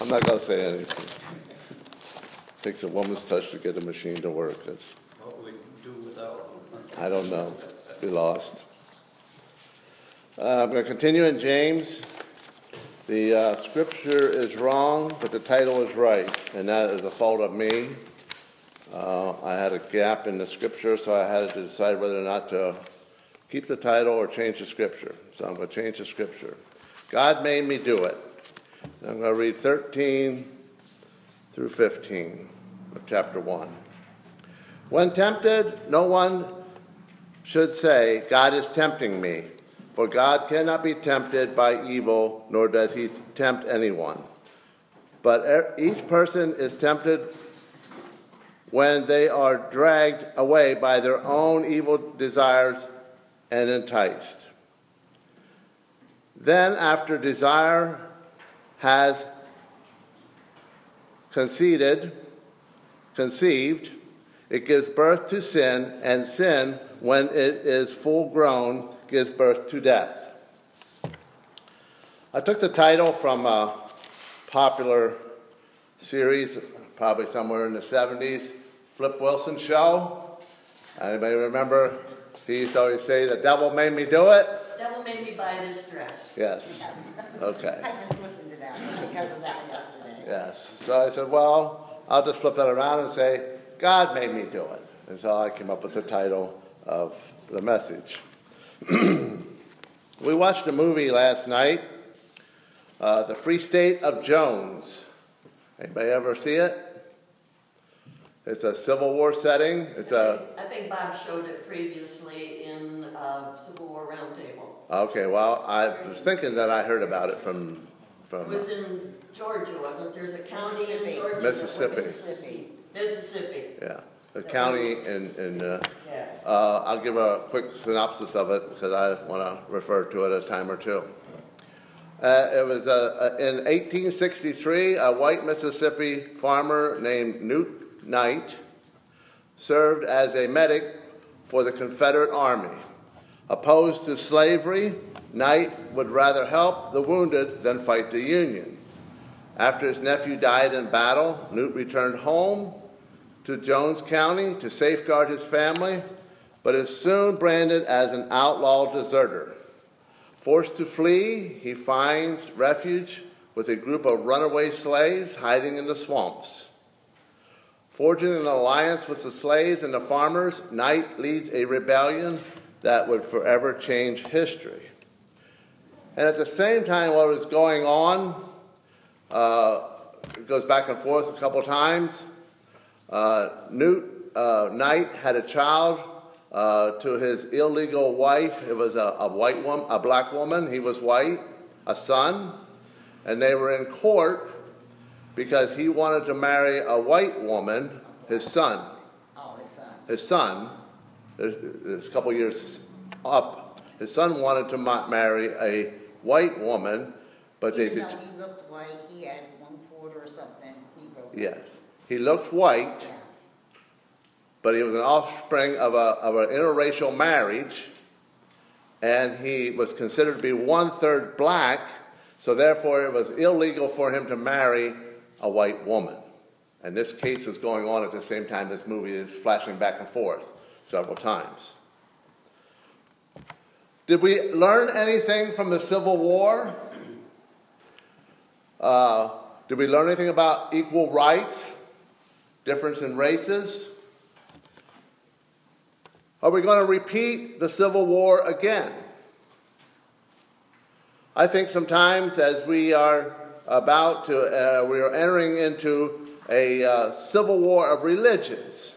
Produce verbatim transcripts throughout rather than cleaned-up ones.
I'm not going to say anything. It takes a woman's touch to get a machine to work. It's, What we do without them. I don't know. Be lost. Uh, I'm going to continue in James. The uh, scripture is wrong, but the title is right, and that is a fault of me. Uh, I had a gap in the scripture, so I had to decide whether or not to keep the title or change the scripture. So I'm going to change the scripture. God made me do it. And I'm going to read thirteen through fifteen of chapter one. When tempted, no one should say, God is tempting me. For God cannot be tempted by evil, nor does he tempt anyone. But each person is tempted when they are dragged away by their own evil desires and enticed. Then, after desire has conceived, conceived, it gives birth to sin, and sin, when it is full grown, gives birth to death. I took the title from a popular series, probably somewhere in the seventies, Flip Wilson Show. Anybody remember? He used to always say, the devil made me do it. The devil made me buy this dress. Yes. Okay. I just listened to that because of that yesterday. Yes. So I said, well, I'll just flip that around and say, God made me do it. And so I came up with the title of the message. We watched a movie last night, uh, The Free State of Jones. Anybody ever see it? It's a Civil War setting. It's a. I think Bob showed it previously in uh, Civil War Roundtable. Okay, well, I was thinking that I heard about it from from. It was in Georgia, wasn't there? There's a county Mississippi. in Georgia. Mississippi. Mississippi. Mississippi. Yeah, the county in in. Uh, Yeah. uh, I'll give a quick synopsis of it because I want to refer to it a time or two. Uh, it was uh, in eighteen sixty-three, a white Mississippi farmer named Newt Knight served as a medic for the Confederate Army. Opposed to slavery, Knight would rather help the wounded than fight the Union. After his nephew died in battle, Newt returned home to Jones County to safeguard his family, but is soon branded as an outlaw deserter. Forced to flee, he finds refuge with a group of runaway slaves hiding in the swamps. Forging an alliance with the slaves and the farmers, Knight leads a rebellion that would forever change history. And at the same time, what was going on, uh, it goes back and forth a couple times. Uh, Newt uh, Knight had a child uh, to his illegal wife. It was a, a white woman, a black woman. He was white, a son, and they were in court because he wanted to marry a white woman, his son. Oh, his son. His son, there's a couple years up, his son wanted to marry a white woman, but Even they though did. he looked white, he had one quarter or something, he broke it. Yes, he looked white, Yeah. but he was an offspring of, a, of an interracial marriage, and he was considered to be one-third black, so therefore it was illegal for him to marry a white woman. And this case is going on at the same time this movie is flashing back and forth several times. Did we learn anything from the Civil War? Uh, did we learn anything about equal rights, difference in races? Are we going to repeat the Civil War again? I think sometimes as we are about to, uh, we are entering into a uh, civil war of religions.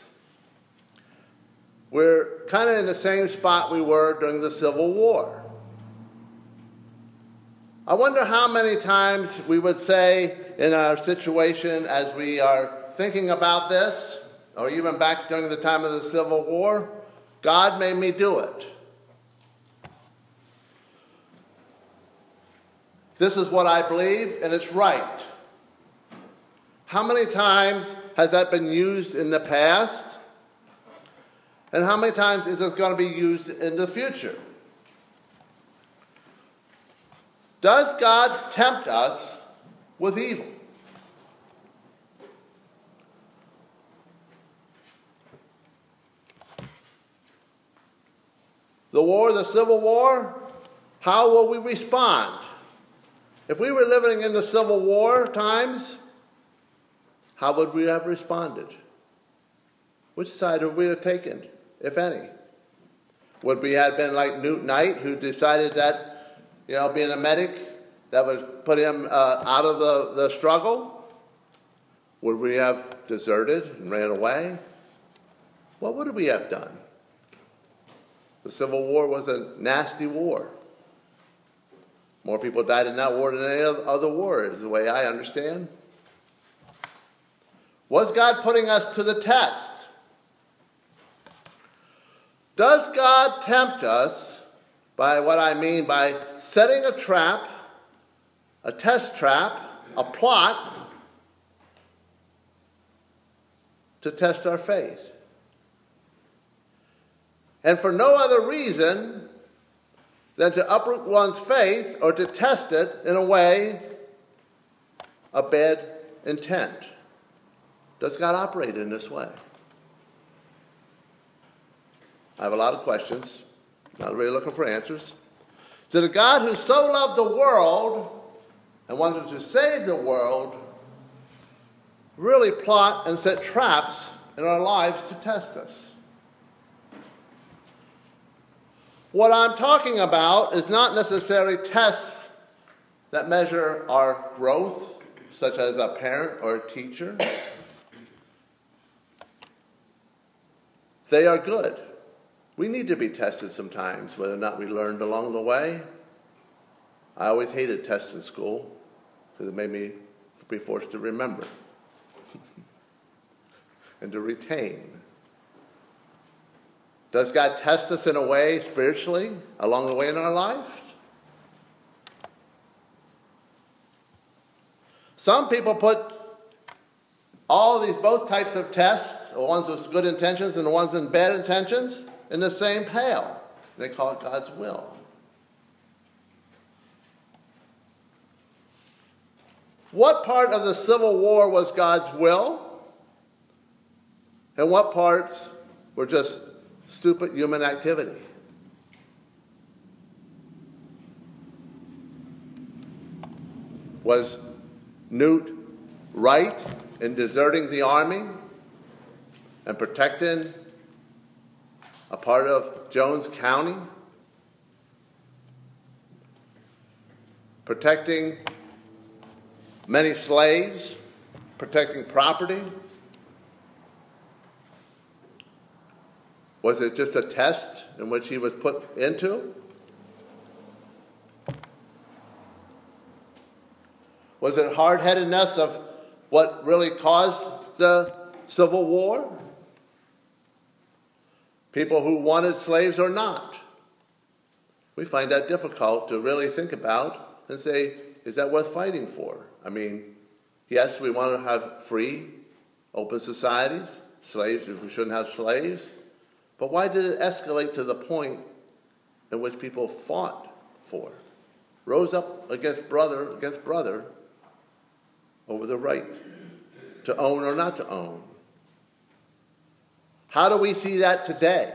We're kind of in the same spot we were during the Civil War. I wonder how many times we would say in our situation as we are thinking about this, or even back during the time of the Civil War, God made me do it. This is what I believe, and it's right. How many times has that been used in the past? And how many times is it going to be used in the future? Does God tempt us with evil? the war, the Civil War, how will we respond? If we were living in the Civil War times, how would we have responded? Which side would we have taken, if any? Would we have been like Newt Knight, who decided that, you know, being a medic, that would put him uh, out of the, the struggle? Would we have deserted and ran away? What would we have done? The Civil War was a nasty war. More people died in that war than any other war, is the way I understand. Was God putting us to the test? Does God tempt us by what I mean by setting a trap, a test trap, a plot to test our faith? And for no other reason than to uproot one's faith or to test it in a way of bad intent. Does God operate in this way? I have a lot of questions. Not really looking for answers. Did a God who so loved the world and wanted to save the world really plot and set traps in our lives to test us? What I'm talking about is not necessarily tests that measure our growth, such as a parent or a teacher. They are good. We need to be tested sometimes, whether or not we learned along the way. I always hated tests in school because it made me be forced to remember and to retain. Does God test us in a way spiritually along the way in our lives? Some people put all these, both types of tests, the ones with good intentions and the ones with bad intentions, in the same pail. They call it God's will. What part of the Civil War was God's will? And what parts were just stupid human activity? Was Newt right in deserting the army and protecting a part of Jones County? Protecting many slaves? Protecting property? Was it just a test in which he was put into? Was it hard-headedness of what really caused the Civil War? People who wanted slaves or not? We find that difficult to really think about and say, is that worth fighting for? I mean, yes, we want to have free, open societies, slaves, if we shouldn't have slaves. But why did it escalate to the point in which people fought for, rose up against brother against brother over the right to own or not to own? How do we see that today?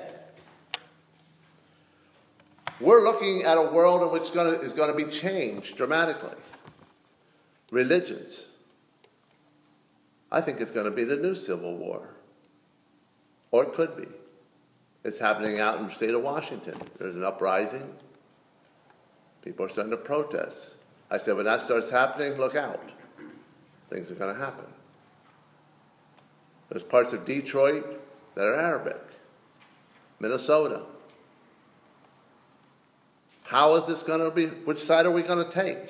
We're looking at a world in which gonna, is going to be changed dramatically. Religions. I think it's going to be the new Civil War. Or it could be. It's happening out in the state of Washington. There's an uprising. People are starting to protest. I said, when that starts happening, look out. Things are going to happen. There's parts of Detroit that are Arabic. Minnesota. How is this going to be? Which side are we going to take?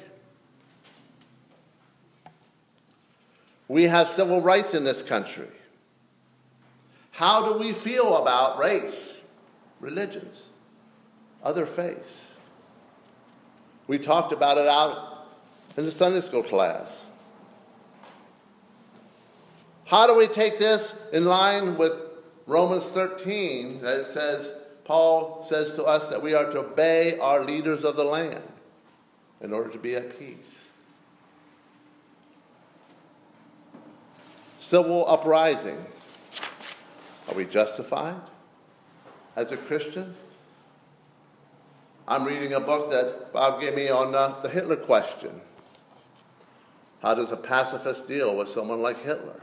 We have civil rights in this country. How do we feel about race, religions, other faiths? We talked about it out in the Sunday school class. How do we take this in line with Romans thirteen, that it says, Paul says to us that we are to obey our leaders of the land in order to be at peace? Civil uprising. Are we justified as a Christian? I'm reading a book that Bob gave me on uh, the Hitler question. How does a pacifist deal with someone like Hitler?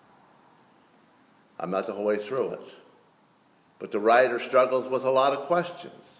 I'm not the whole way through it. But the writer struggles with a lot of questions.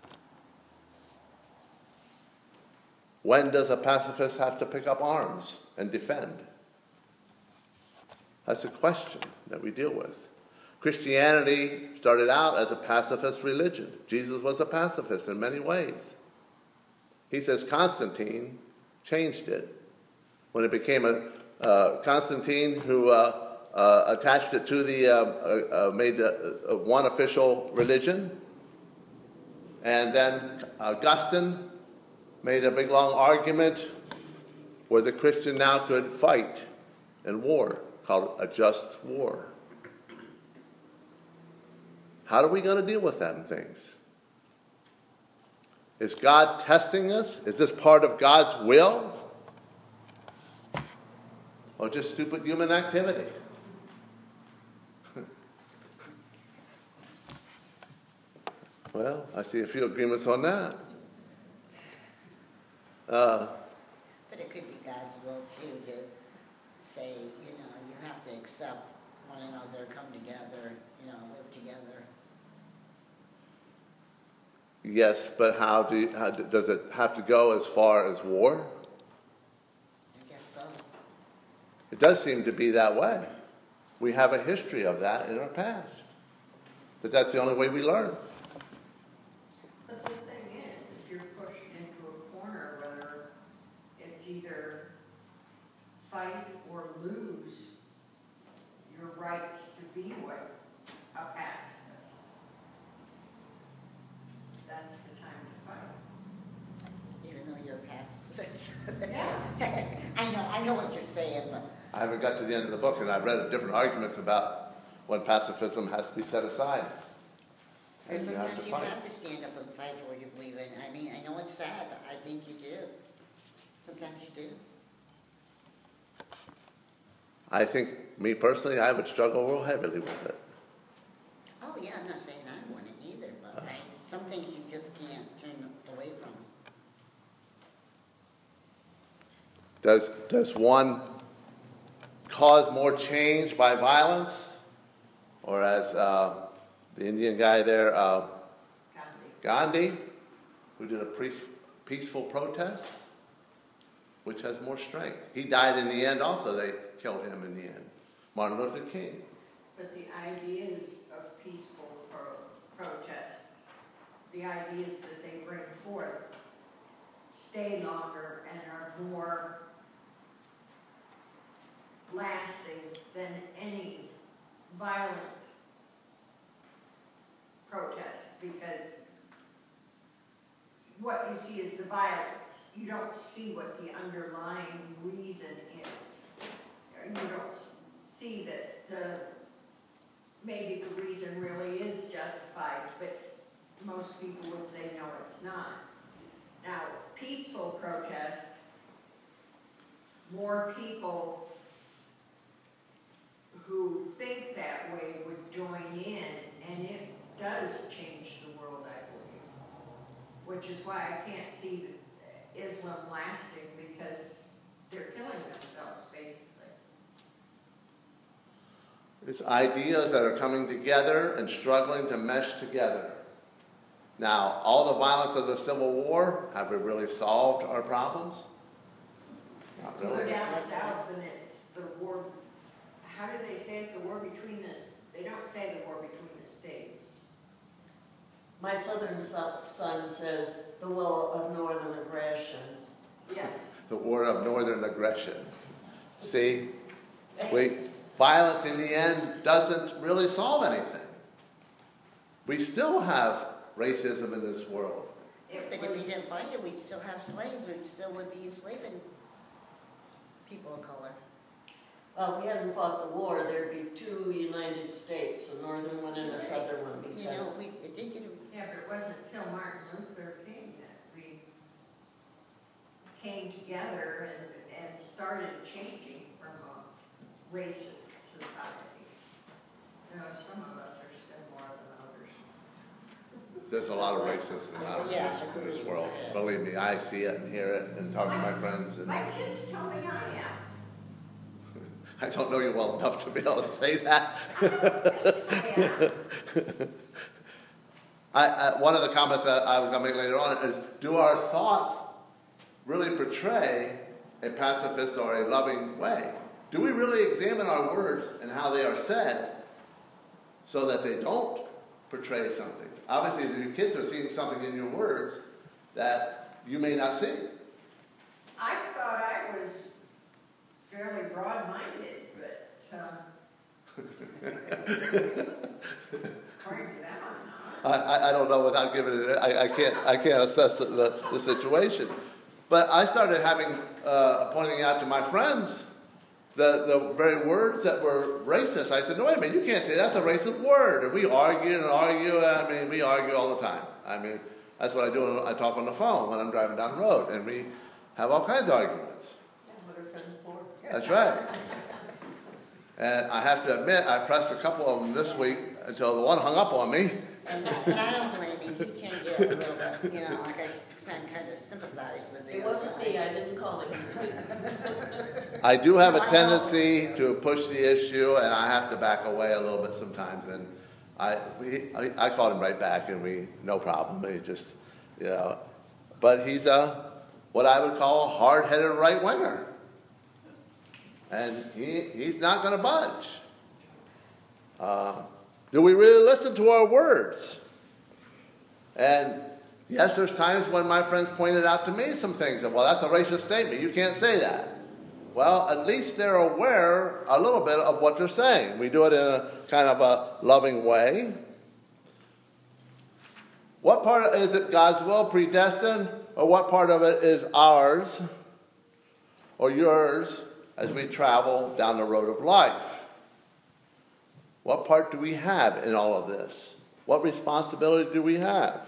When does a pacifist have to pick up arms and defend? That's a question that we deal with. Christianity started out as a pacifist religion. Jesus was a pacifist in many ways. He says Constantine changed it. When it became a uh, Constantine who uh, uh, attached it to the, uh, uh, uh, made the, uh, one official religion. And then Augustine made a big long argument where the Christian now could fight in war, called a just war. How are we going to deal with them things? Is God testing us? Is this part of God's will? Or just stupid human activity? Well, I see a few agreements on that. Uh, But it could be God's will too, to say, you know, you have to accept one another, come together, you know, live together. yes, but how do you, how do, does it have to go as far as war? I guess so. It does seem to be that way. We have a history of that in our past. But that's the only way we learn. But the thing is, if you're pushed into a corner, whether it's either fight or lose your rights to be what a pacifist, that's the time to fight. Even though you're pacifist. Yeah. I know, I know what you're saying, but I haven't got to the end of the book, and I've read different arguments about when pacifism has to be set aside. or And you have sometimes to you fight. have to stand up and fight for what you believe in. I mean, I know it's sad, but I think you do. Sometimes you do. I think, me personally, I would struggle real heavily with it. Oh, yeah, I'm not saying I wouldn't either, but I, some things you just can't turn away from. Does, does one cause more change by violence? Or as uh, the Indian guy there, uh, Gandhi. Gandhi, who did a pre- peaceful protest? Which has more strength? He died in the end also. They killed him in the end. Martin Luther King. But the ideas of peaceful pro- protests, the ideas that they bring forth, stay longer and are more lasting than any violent protest, because what you see is the violence. You don't see what the underlying reason is. You don't s- see that the, maybe the reason really is justified, but most people would say, no, it's not. Now, peaceful protest, more people who think that way would join in, and it does change the world, I believe. Which is why I can't see Islam lasting, because they're killing themselves, basically. It's ideas that are coming together and struggling to mesh together. Now, all the violence of the Civil War, have we really solved our problems? Not Go really. down south and it's the war, how do they say it, the war between this, they don't say the war between the states. My southern so- son says the will of northern aggression. Yes. The war of northern aggression. See, we, violence in the end doesn't really solve anything. We still have racism in this world. Yes, but if we didn't fight it, we'd still have slaves. We still would be enslaving people of color. Well, if we hadn't fought the war, there'd be two United States, a northern one and a southern one, You know, because we, it did get a Yeah, but it wasn't until Martin Luther King that we came together and, and started changing from a racist society. You know, some of us are still more than others. there's a lot of racism out Yeah, in this agreed. world. Yes. Believe me, I see it and hear it and talk to my friends. And My kids tell me I am. I don't know you well enough to be able to say that. Yeah. I, I, one of the comments that I was going to make later on is, do our thoughts really portray a pacifist or a loving way? Do we really examine our words and how they are said so that they don't portray something? Obviously, your kids are seeing something in your words that you may not see. I thought I was fairly broad-minded, but, um, according to them, I'm not. I, I, I don't know without giving it, I, I can't I can't assess the, the, the situation. But I started having, uh, pointing out to my friends the, the very words that were racist. I said, no, wait a minute, you can't say that's a racist word. And we argue and argue, I mean, we argue all the time. I mean, that's what I do, I talk on the phone when I'm driving down the road, and we have all kinds of arguments. What are friends for? That's right. And I have to admit, I pressed a couple of them this week until the one hung up on me. And I, and I don't blame you, you can get a little bit, you know, like I can kind of sympathize with the It other wasn't side. me, I didn't call him this week. I do have a tendency to push the issue, and I have to back away a little bit sometimes. And I, we, I, I called him right back, and we, no problem. He just, you know, but he's a, what I would call a hard-headed right-winger. And he, he's not going to budge. Uh, do we really listen to our words? And yes, there's times when my friends pointed out to me some things that, well, that's a racist statement. You can't say that. Well, at least they're aware a little bit of what they're saying. We do it in a kind of a loving way. What part of, is it God's will, predestined, or what part of it is ours or yours as we travel down the road of life? What part do we have in all of this? What responsibility do we have?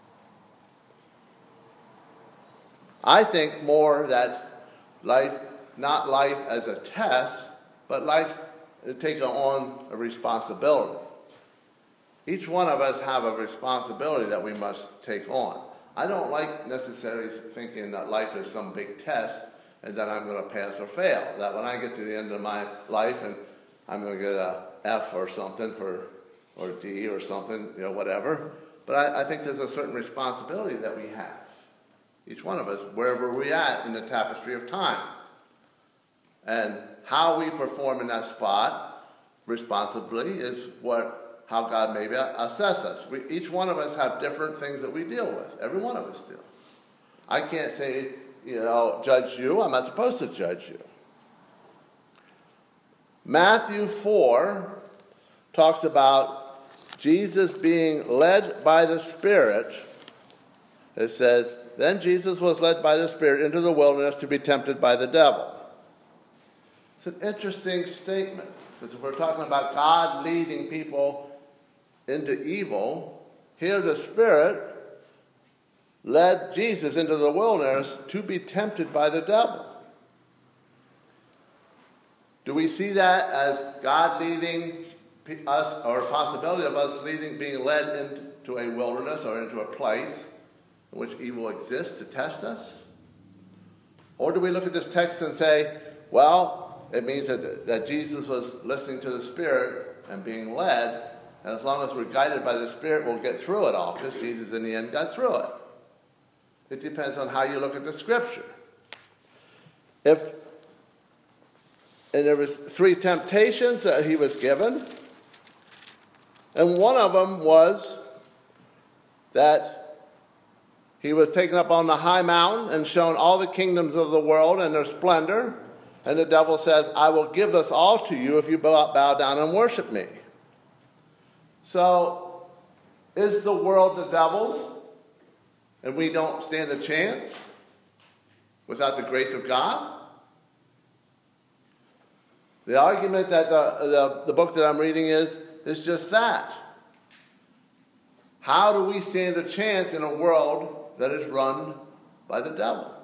I think more that life, not life as a test, but life to take on a responsibility. Each one of us have a responsibility that we must take on. I don't like necessarily thinking that life is some big test and that I'm going to pass or fail. That when I get to the end of my life and I'm going to get a F or something for, or D or something, you know, whatever. But I, I think there's a certain responsibility that we have. Each one of us, wherever we're at in the tapestry of time. And how we perform in that spot responsibly is what, how God maybe assess us. We, each one of us have different things that we deal with. Every one of us do. I can't say, you know, judge you. I'm not supposed to judge you. Matthew four talks about Jesus being led by the Spirit. It says, then Jesus was led by the Spirit into the wilderness to be tempted by the devil. It's an interesting statement, because if we're talking about God leading people into evil, here the Spirit led Jesus into the wilderness to be tempted by the devil. Do we see that as God leading us, or a possibility of us leading, being led into a wilderness or into a place in which evil exists to test us? Or do we look at this text and say, well, it means that, that Jesus was listening to the Spirit and being led, and as long as we're guided by the Spirit, we'll get through it all, because Jesus in the end got through it. It depends on how you look at the Scripture. If And there was three temptations that he was given. And one of them was that he was taken up on the high mountain and shown all the kingdoms of the world and their splendor. And the devil says, I will give this all to you if you bow, bow down and worship me. So, is the world the devil's? And we don't stand a chance without the grace of God? The argument that the, the, the book that I'm reading is, is just that. How do we stand a chance in a world that is run by the devil?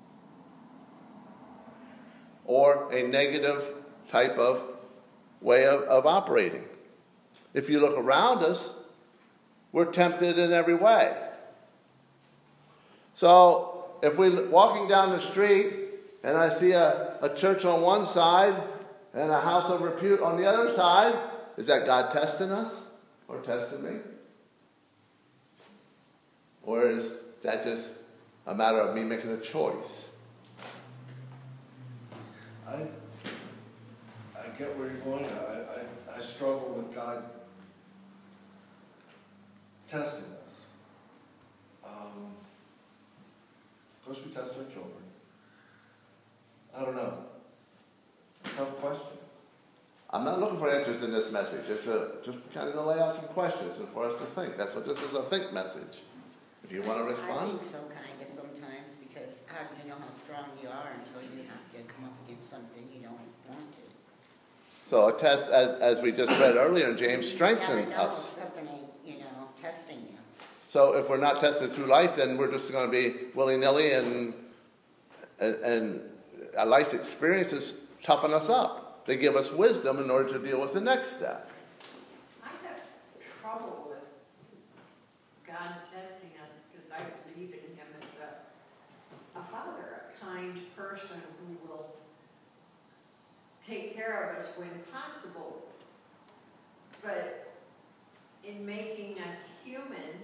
Or a negative type of way of, of operating. If you look around us, we're tempted in every way. So if we're walking down the street and I see a, a church on one side and a house of repute on the other side, is that God testing us or testing me? Or is that just a matter of me making a choice? I, I get where you're going. I, I, I struggle with God testing us. Um, of course, we test our children. I don't know. It's a tough question. I'm not looking for answers in this message. It's a, just kind of to lay out some questions and for us to think. That's what this is, a think message. If you want to I respond. think so, kind of, sometimes, because how do you know how strong you are until you have to come up against something you don't want to? So a test, as, as we just read earlier in James, You strengthens never know if us. something ain't, you know, testing you. So if we're not tested through life, then we're just going to be willy-nilly, and, and, and our life's experiences toughen us up. They give us wisdom in order to deal with the next step. I have trouble with God testing us because I believe in him as a, a father, a kind person who will take care of us when possible. But in making us human,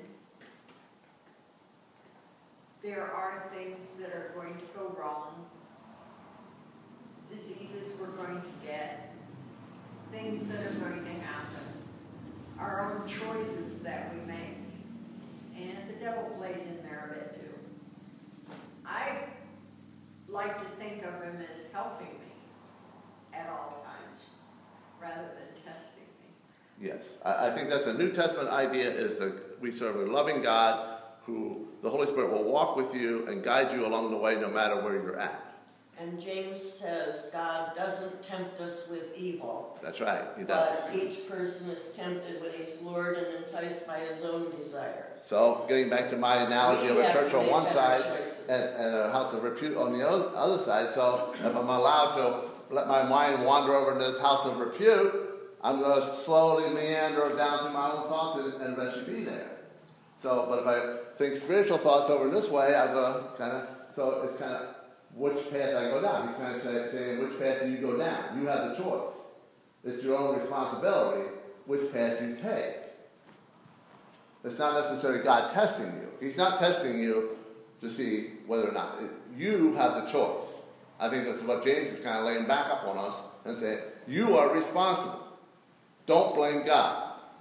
there are things that are going to go wrong, diseases we're going to get, things that are going to happen, our own choices that we make, and the devil plays in there a bit too. I like to think of him as helping me at all times, rather than testing me. Yes, I, I think that's a New Testament idea, is that we serve a loving God who the Holy Spirit will walk with you and guide you along the way no matter where you're at. And James says God doesn't tempt us with evil. That's right, he does. But each person is tempted when he's lured and enticed by his own desire. So, getting back to my analogy of a We have church to on make one better side choices. and, and a house of repute on the other, other side, so if I'm allowed to let my mind wander over to this house of repute, I'm going to slowly meander down through my own thoughts and, and eventually be there. So, but if I think spiritual thoughts over in this way, I'm going to kind of, so it's kind of which path I go down. He's kind of say, saying, which path do you go down? You have the choice. It's your own responsibility which path you take. It's not necessarily God testing you. He's not testing you to see whether or not. It, you have the choice. I think that's what James is kind of laying back up on us and saying, you are responsible. Don't blame God.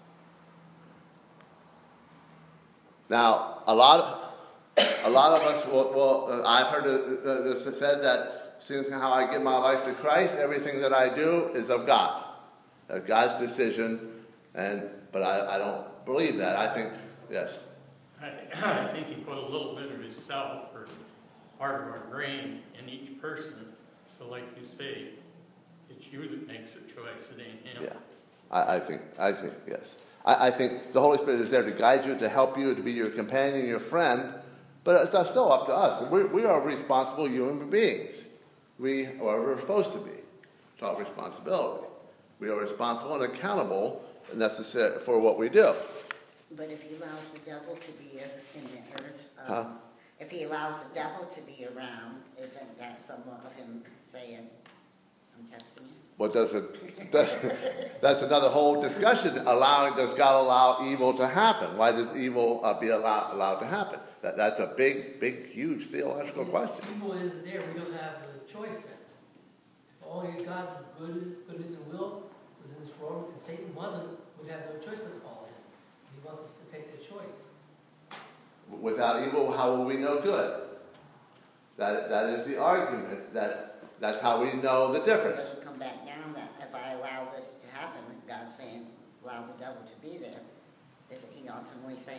Now, a lot of, a lot of us will, will uh, I've heard it, uh, this said that seeing how I give my life to Christ, everything that I do is of God. Uh, God's decision, and but I, I don't believe that. I think, yes. I, I think he put a little bit of himself, or part of our brain, in each person. So like you say, it's you that makes the choice, it ain't him. Yeah, I, I think, I think, yes. I, I think the Holy Spirit is there to guide you, to help you, to be your companion, your friend, but it's still up to us. We, we are responsible human beings. We are we're supposed to be. It's our responsibility. We are responsible and accountable necessary for what we do. But if he allows the devil to be in the earth, um, Huh? if he allows the devil to be around, isn't that somewhat of him saying, I'm testing you? What does it, that's, that's another whole discussion. Allowing, does God allow evil to happen? Why does evil uh, be allowed, allowed to happen? That, that's a big, big, huge theological question. Evil isn't there, we don't have the choice then. If only God's good, goodness and will was in this world, and Satan wasn't, we'd have no choice but to follow him. He wants us to take the choice. Without evil, how will we know good? That, that is the argument. That, that's how we know the difference. So it doesn't come back down that if I allow this to happen, God's saying, allow the devil to be there. Isn't he ultimately saying,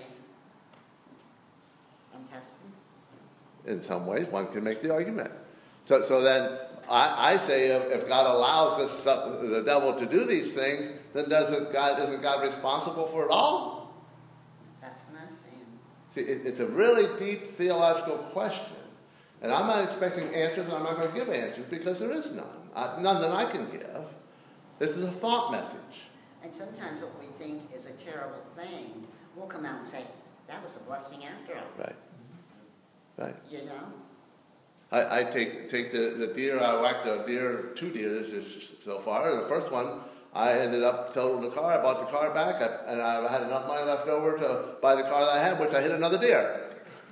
I'm testing? In some ways, one can make the argument. So, so then I, I say, if, if God allows us, the devil to do these things, then doesn't God isn't God responsible for it all? That's what I'm saying. See, it, it's a really deep theological question, and I'm not expecting answers, and I'm not going to give answers because there is none, I, none that I can give. This is a thought message. And sometimes what we think is a terrible thing, we'll come out and say, that was a blessing after all, Right. Right. you know? I, I take take the, the deer, I whacked a deer, two deers just so far. The first one, I ended up totaled the car. I bought the car back, I, and I had enough money left over to buy the car that I had, which I hit another deer.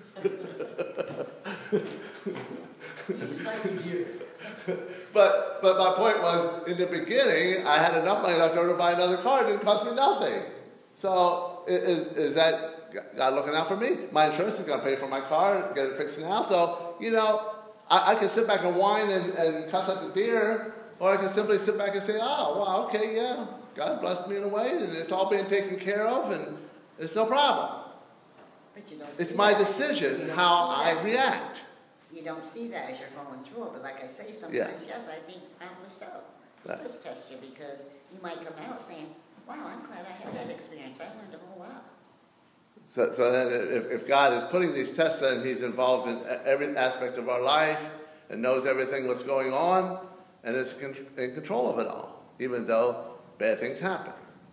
Just like you do. But but my point was, in the beginning, I had enough money left over to buy another car. It didn't cost me nothing. So i- is, is that God looking out for me? My insurance is going to pay for my car, get it fixed now. So, you know, I, I can sit back and whine and, and cuss at the deer, or I can simply sit back and say, oh, well, okay, yeah, God blessed me in a way, and it's all being taken care of, and it's no problem. But you don't see It's my that. You decision don't how see I that. react. You don't see that as you're going through it, but like I say, sometimes, yes, I think probably so. Right. It does test you because you might come out saying, wow, I'm glad I had that experience. I learned a whole lot. So, so then if, if God is putting these tests in, he's involved in every aspect of our life and knows everything that's going on and is con- in control of it all, even though bad things happen.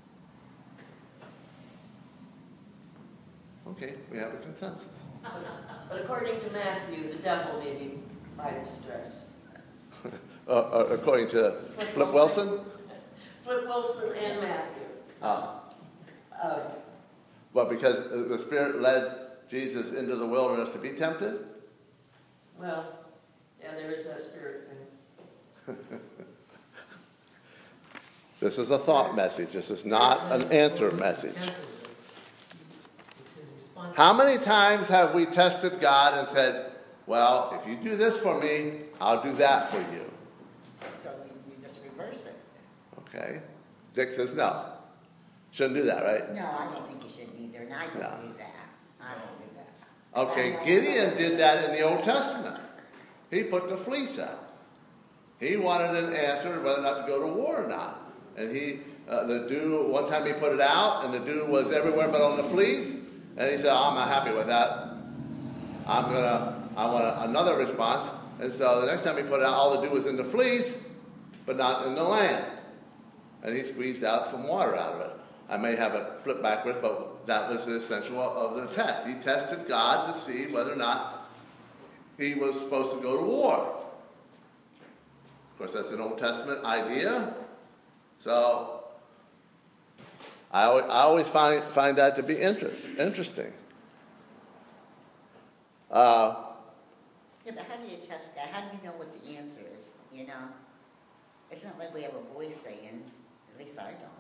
Okay, we have a consensus. But according to Matthew, the devil may be by distress. Uh, uh, according to Flip Flip Wilson. Wilson, Flip Wilson and Matthew. uh, Uh, but because the Spirit led Jesus into the wilderness to be tempted, well, yeah, there is that spirit thing. this is a thought message. This is not an answer message. How many times have we tested God and said, well, if you do this for me, I'll do that for you? So we, we just reverse it. Okay? Dick says no. Shouldn't do that, right? No, I don't think you should either, and I don't No. do that. I don't do that. Okay, I know- Gideon did that in the Old Testament. He put the fleece out. He wanted an answer whether or not to go to war or not. And he, uh, the dew, one time he put it out, and the dew was everywhere but on the fleece. And he said, oh, I'm not happy with that. I'm gonna, I want a, another response. And so the next time he put it out, all the dew was in the fleece, but not in the land. And he squeezed out some water out of it. I may have it flipped backwards, but that was the essential of the test. He tested God to see whether or not he was supposed to go to war. Of course, that's an Old Testament idea. So I always, I always find, find that to be interest, interesting. Uh, Yeah, but how do you test that? How do you know what the answer is, you know? It's not like we have a voice saying, at least I don't.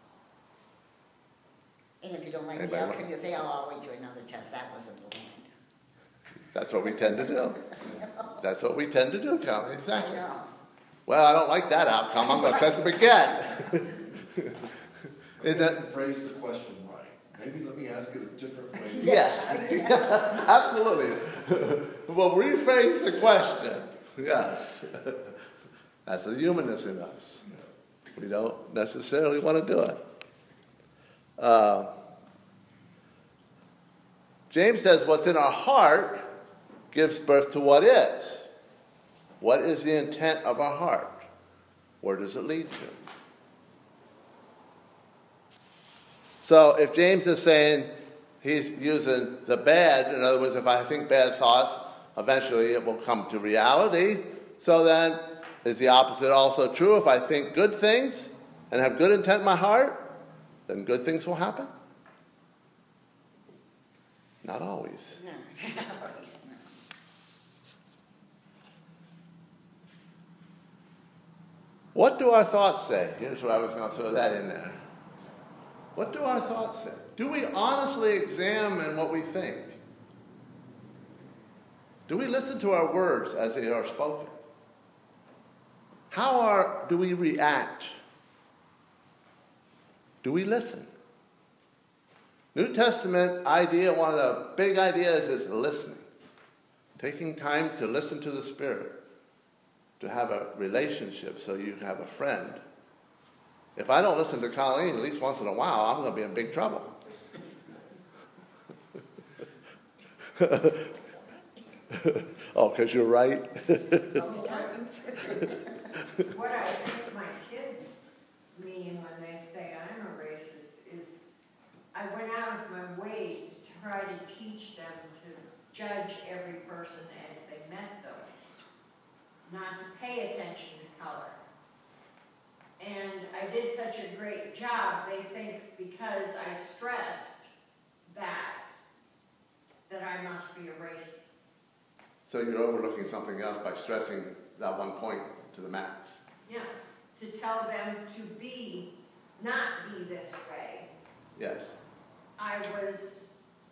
And if you don't like the Anybody want- outcome, you say, oh, I'll wait till another test. That wasn't the one. that's what we tend to do. That's what we tend to do, Connie. I Exactly. know. Well, I don't like that outcome. I'm going to test them again. Is that? Phrase the question right. Maybe let me ask it a different way. Yes. Absolutely. Well, rephrase the question. Yes. That's the humanness in us. We don't necessarily want to do it. Uh, James says what's in our heart gives birth to what is. What is the intent of our heart? Where does it lead to? So if James is saying he's using the bad, in other words, if I think bad thoughts, eventually it will come to reality. So then, is the opposite also true? If I think good things and have good intent in my heart, then good things will happen? Not always. No, not always, no. What do our thoughts say? Here's what I was going to throw that in there. What do our thoughts say? Do we honestly examine what we think? Do we listen to our words as they are spoken? How are, do we react? Do we listen? New Testament idea, one of the big ideas is listening. Taking time to listen to the Spirit. To have a relationship so you have a friend. If I don't listen to Colleen at least once in a while, I'm going to be in big trouble. Oh, because you're right? Most times. What I think my kids mean when they say I'm a racist is, I went out of my way to try to teach them to judge every person as they met them, not to pay attention to color. And I did such a great job, they think because I stressed that, that I must be a racist. So you're overlooking something else by stressing that one point to the max. Yeah, to tell them to be, not be this way. Yes. I was,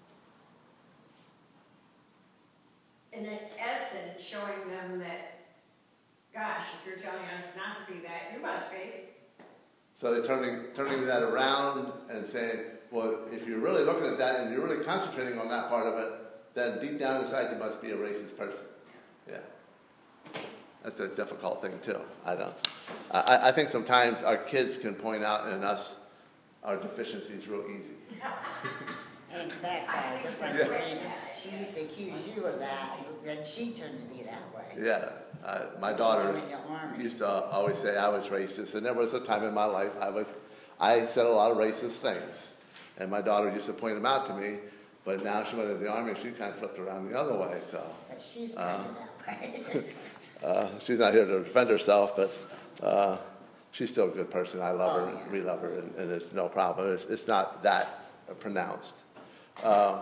in essence, showing them that, gosh, if you're telling us not to be that, you must be. So they're turning, turning that around and saying, well, if you're really looking at that and you're really concentrating on that part of it, then deep down inside you must be a racist person. Yeah. That's a difficult thing too. I don't. I, I think sometimes our kids can point out in us our deficiencies real easy. And in fact, uh, just like Yeah. Lorena, she used to accuse you of that, and then she turned to be that way. Yeah. Uh, my When she daughter joined the army. used to always say I was racist, and there was a time in my life I was, I said a lot of racist things, and my daughter used to point them out to me. But now she went into the army, she kind of flipped around the other way. So But she's kind uh, of that way. uh, she's not here to defend herself, but uh, she's still a good person. I love Oh, her, yeah. we love her, and, and it's no problem. It's, it's not that pronounced. Uh,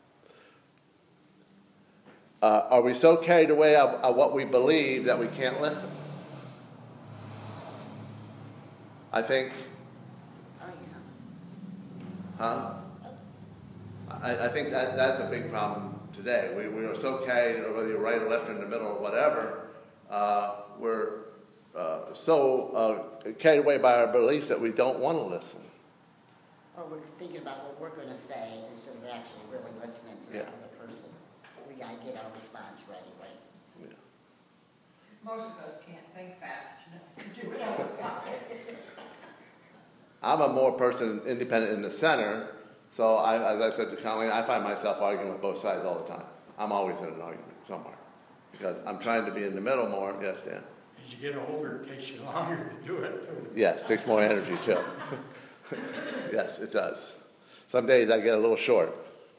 uh, are we so carried away of, of what we believe that we can't listen? I think, Oh, yeah. huh? I, I think that that's a big problem today. We, we are so carried, whether you're right or left or in the middle or whatever, uh, we're uh, so uh, carried away by our beliefs that we don't want to listen. Or we're thinking about what we're going to say instead of actually really listening to the Yeah. other person. We got to get our response ready, right? Yeah. Most of us can't think fast enough to do it all the time. I'm a more person independent in the center, so I, as I said to Colleen, I find myself arguing with both sides all the time. I'm always in an argument somewhere because I'm trying to be in the middle more. Yes, Dan? As you get older, it takes you longer to do it, too. Yes, takes more energy too. Yes, it does. Some days I get a little short.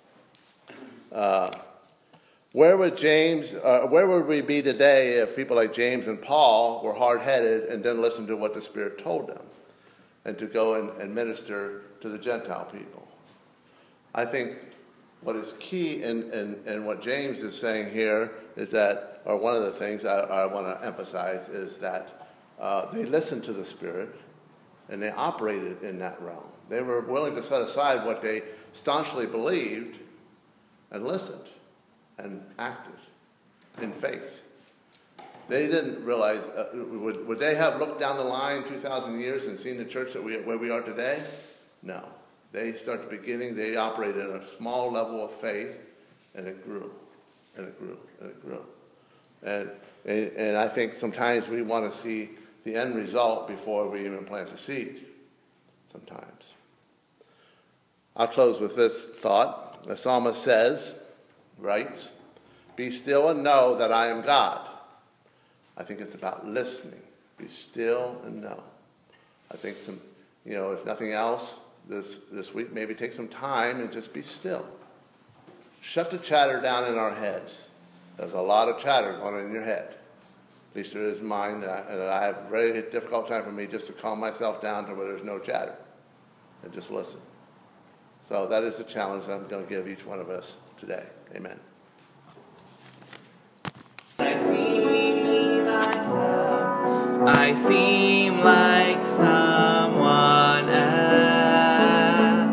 Uh, where would James, uh, where would we be today if people like James and Paul were hard-headed and didn't listen to what the Spirit told them and to go and, and minister to the Gentile people? I think what is key in, in, in what James is saying here is that, or one of the things I, I want to emphasize is that uh, they listened to the Spirit and they operated in that realm. They were willing to set aside what they staunchly believed and listened and acted in faith. They didn't realize, uh, would, would they have looked down the line two thousand years and seen the church that we, where we are today? No. They start the beginning, they operated at a small level of faith, and it grew, and it grew, and it grew. And, and, and I think sometimes we want to see the end result before we even plant the seed, sometimes. I'll close with this thought. The psalmist says, writes, "Be still and know that I am God." I think it's about listening. Be still and know. I think some, you know, if nothing else, this, this week, maybe take some time and just be still. Shut the chatter down in our heads. There's a lot of chatter going on in your head. At least there is mine, and I, and I have a very difficult time for me just to calm myself down to where there's no chatter and just listen. So that is the challenge that I'm going to give each one of us today. Amen. I see myself, I seem like someone else.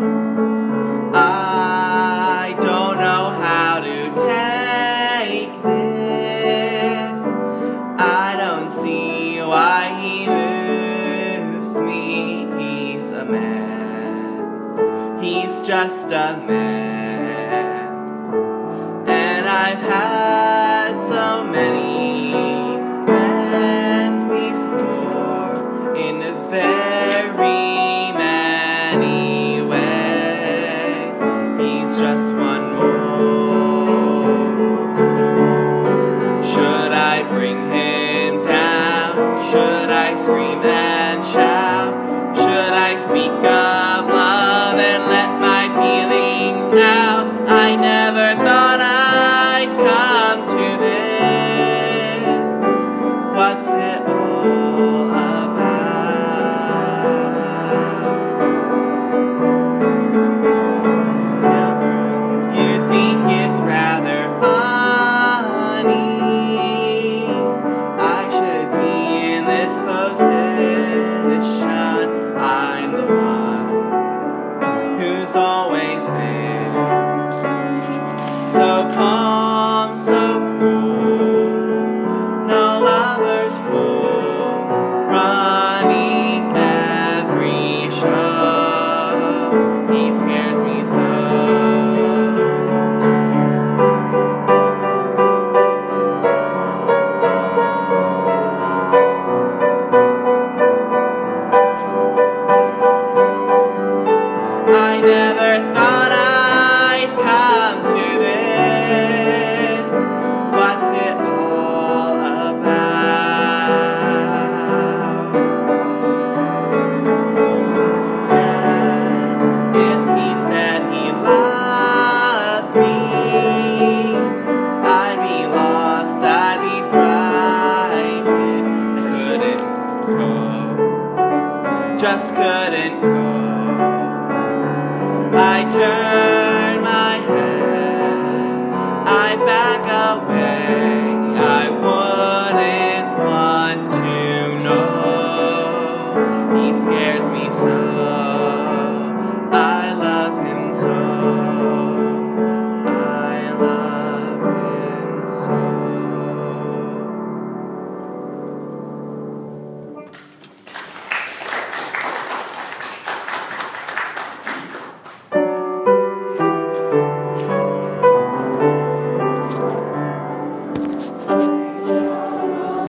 I don't know how to take this. I don't see why he moves me. He's a man, he's just a man. And I've had so many men before in very many ways. He's just one more. Should I bring him down? Should I scream and shout? Should I speak of love and let my out. I never thought I'd come to this. What's it all about? You think it's rather funny I should be in this position. I'm the one who's always been so calm, so cool, no lover's fool, running every show. He scares me so. I never thought I'd come to this. What's it all about? Yeah, if he said he loved me, I'd be lost, I'd be frightened. I couldn't go, just couldn't go. I turn my head, I back away.